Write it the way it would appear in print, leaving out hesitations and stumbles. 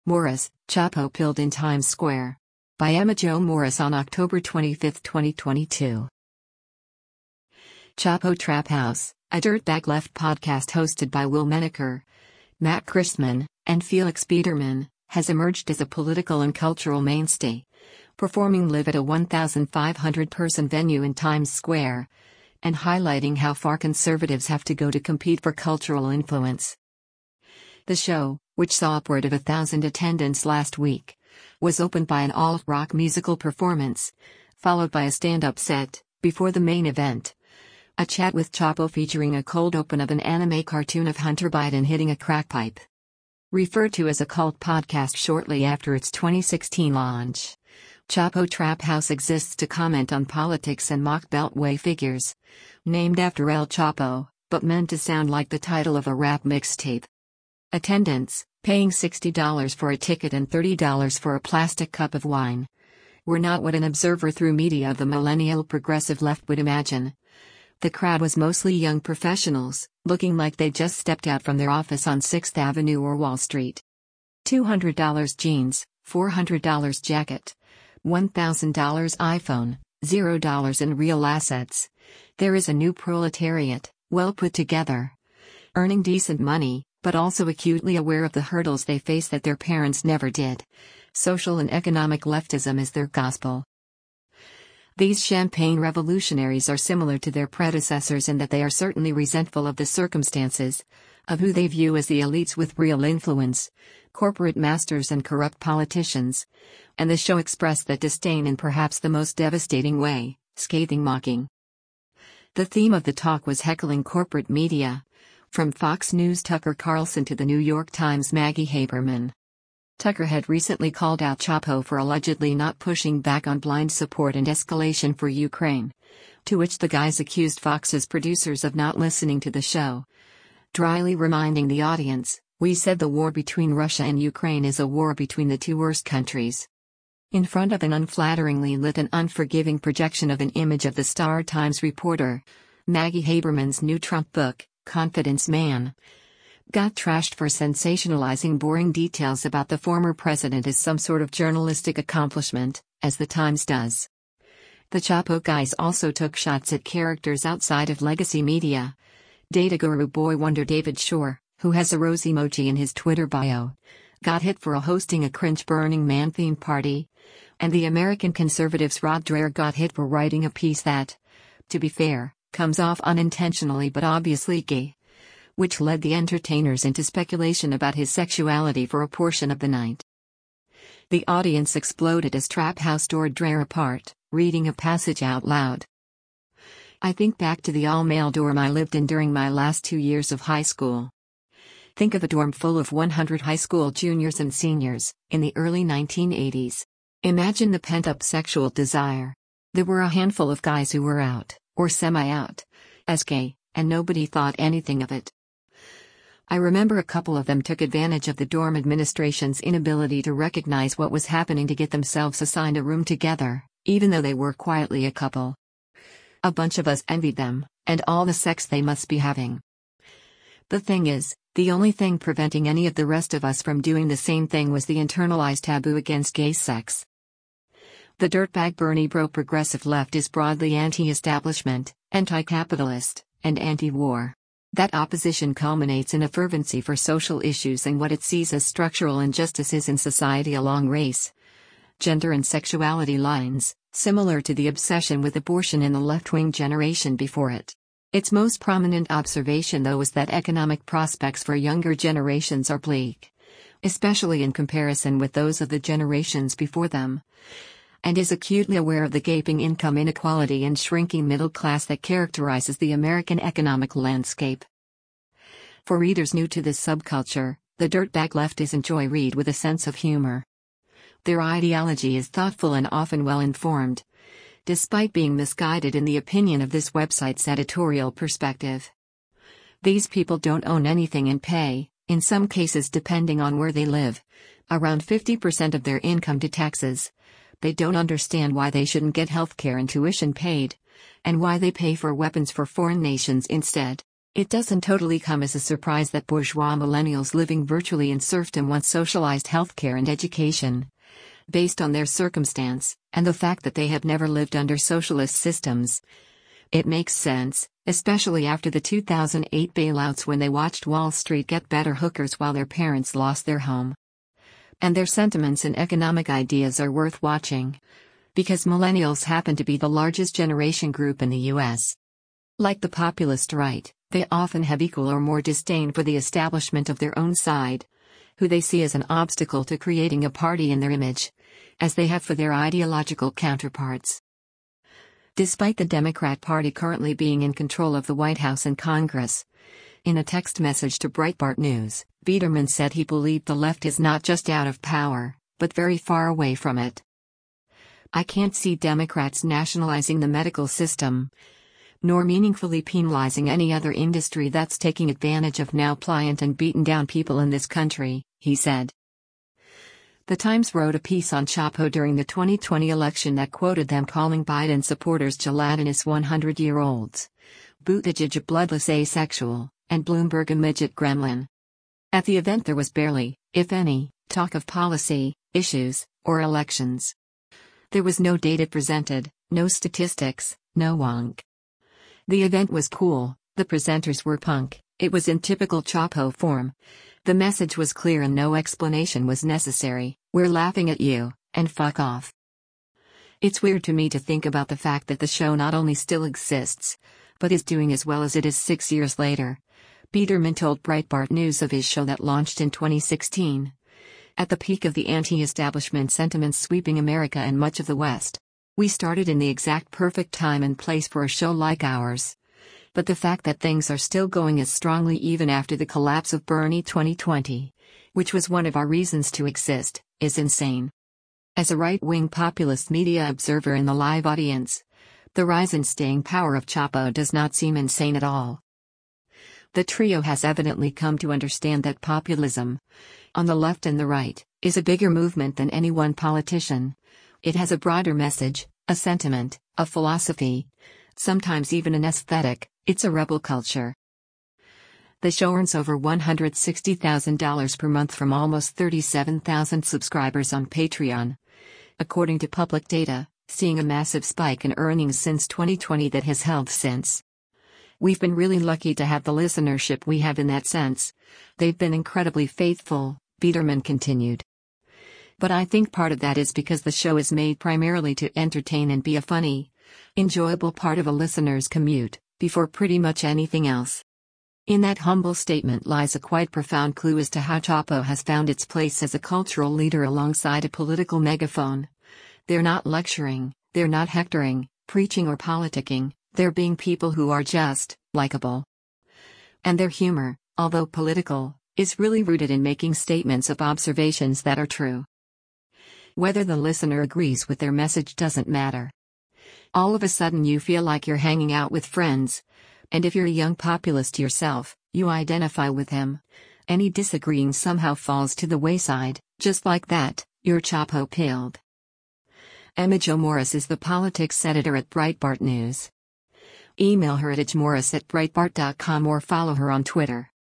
Morris, Chapo Pilled in Times Square. By Emma Jo Morris on October 25, 2022. Chapo Trap House, a Dirtbag Left podcast hosted by Will Menaker, Matt Christman, and Felix Biederman, has emerged as a political and cultural mainstay, performing live at a 1,500-person venue in Times Square, and highlighting how far conservatives have to go to compete for cultural influence. The show, which saw upward of 1,000 attendance last week, was opened by an alt-rock musical performance, followed by a stand-up set, before the main event. A chat with Chapo featuring a cold open of an anime cartoon of Hunter Biden hitting a crack pipe. Referred to as a cult podcast shortly after its 2016 launch, Chapo Trap House exists to comment on politics and mock Beltway figures. Named after El Chapo, but meant to sound like the title of a rap mixtape. Attendance, paying $60 for a ticket and $30 for a plastic cup of wine, were not what an observer through media of the millennial progressive left would imagine. The crowd was mostly young professionals, looking like they just stepped out from their office on 6th Avenue or Wall Street. $200 jeans, $400 jacket, $1,000 iPhone, $0 in real assets. There is a new proletariat, well put together. Earning decent money, but also acutely aware of the hurdles they face that their parents never did. Social and economic leftism is their gospel. These champagne revolutionaries are similar to their predecessors in that they are certainly resentful of the circumstances, of who they view as the elites with real influence, corporate masters and corrupt politicians. And the show expressed that disdain in perhaps the most devastating way, scathing mocking. The theme of the talk was heckling corporate media. From Fox News' Tucker Carlson to the New York Times' Maggie Haberman. Tucker had recently called out Chapo for allegedly not pushing back on blind support and escalation for Ukraine, to which the guys accused Fox's producers of not listening to the show. Dryly reminding the audience, "We said the war between Russia and Ukraine is a war between the two worst countries." In front of an unflatteringly lit and unforgiving projection of an image of the Star Times reporter, Maggie Haberman's new Trump book, Confidence Man, got trashed for sensationalizing boring details about the former president as some sort of journalistic accomplishment, as the Times does. The Chapo guys also took shots at characters outside of legacy media. Data guru boy wonder David Shore, who has a rose emoji in his Twitter bio, got hit for hosting a cringe Burning Man themed party, and the American conservatives Rod Dreher got hit for writing a piece that, to be fair, comes off unintentionally but obviously gay, which led the entertainers into speculation about his sexuality for a portion of the night. The audience exploded as Trap House tore Dreher apart, reading a passage out loud. "I think back to the all-male dorm I lived in during my last 2 years of high school. Think of a dorm full of 100 high school juniors and seniors, in the early 1980s. Imagine the pent-up sexual desire. There were a handful of guys who were out, or semi-out, as gay, and nobody thought anything of it. I remember a couple of them took advantage of the dorm administration's inability to recognize what was happening to get themselves assigned a room together, even though they were quietly a couple. A bunch of us envied them, and all the sex they must be having. The thing is, the only thing preventing any of the rest of us from doing the same thing was the internalized taboo against gay sex. The dirtbag Bernie bro progressive left is broadly anti-establishment, anti-capitalist, and anti-war. That opposition culminates in a fervency for social issues and what it sees as structural injustices in society along race, gender and sexuality lines, similar to the obsession with abortion in the left-wing generation before it. Its most prominent observation though is that economic prospects for younger generations are bleak, especially in comparison with those of the generations before them, and is acutely aware of the gaping income inequality and shrinking middle class that characterizes the American economic landscape. For readers new to this subculture, the dirtbag leftists enjoy read with a sense of humor. Their ideology is thoughtful and often well-informed, despite being misguided in the opinion of this website's editorial perspective. These people don't own anything and pay, in some cases depending on where they live, around 50% of their income to taxes. They don't understand why they shouldn't get healthcare and tuition paid, and why they pay for weapons for foreign nations instead. It doesn't totally come as a surprise that bourgeois millennials living virtually in serfdom want socialized healthcare and education. Based on their circumstance, and the fact that they have never lived under socialist systems. It makes sense, especially after the 2008 bailouts when they watched Wall Street get better hookers while their parents lost their home. And their sentiments and economic ideas are worth watching. Because millennials happen to be the largest generation group in the US. Like the populist right, they often have equal or more disdain for the establishment of their own side, who they see as an obstacle to creating a party in their image, as they have for their ideological counterparts. Despite the Democrat Party currently being in control of the White House and Congress. In a text message to Breitbart News, Biederman said he believed the left is not just out of power, but very far away from it. I can't see Democrats nationalizing the medical system, nor meaningfully penalizing any other industry that's taking advantage of now pliant and beaten down people in this country, he said. The Times wrote a piece on Chapo during the 2020 election that quoted them calling Biden supporters gelatinous 100-year-olds, Buttigieg a bloodless asexual, and Bloomberg a midget gremlin. At the event there was barely, if any, talk of policy, issues, or elections. There was no data presented, no statistics, no wonk. The event was cool, the presenters were punk, it was in typical Chapo form. The message was clear and no explanation was necessary, we're laughing at you, and fuck off. It's weird to me to think about the fact that the show not only still exists, but is doing as well as it is 6 years later. Biederman told Breitbart News of his show that launched in 2016. At the peak of the anti-establishment sentiments sweeping America and much of the West. We started in the exact perfect time and place for a show like ours. But the fact that things are still going as strongly even after the collapse of Bernie 2020, which was one of our reasons to exist, is insane. As a right-wing populist media observer in the live audience, the rise and staying power of Chapo does not seem insane at all. The trio has evidently come to understand that populism, on the left and the right, is a bigger movement than any one politician. It has a broader message, a sentiment, a philosophy, sometimes even an aesthetic. It's a rebel culture. The show earns over $160,000 per month from almost 37,000 subscribers on Patreon. According to public data, seeing a massive spike in earnings since 2020 that has held since. We've been really lucky to have the listenership we have in that sense. They've been incredibly faithful, Biederman continued. But I think part of that is because the show is made primarily to entertain and be a funny, enjoyable part of a listener's commute, before pretty much anything else. In that humble statement lies a quite profound clue as to how Chapo has found its place as a cultural leader alongside a political megaphone. They're not lecturing, they're not hectoring, preaching or politicking, they're being people who are just likable. And their humor, although political, is really rooted in making statements of observations that are true. Whether the listener agrees with their message doesn't matter. All of a sudden you feel like you're hanging out with friends. And if you're a young populist yourself, you identify with him. Any disagreeing somehow falls to the wayside, just like that, you're Chapo pilled. Emma Jo Morris is the politics editor at Breitbart News. Email her at ajmorris@breitbart.com or follow her on Twitter.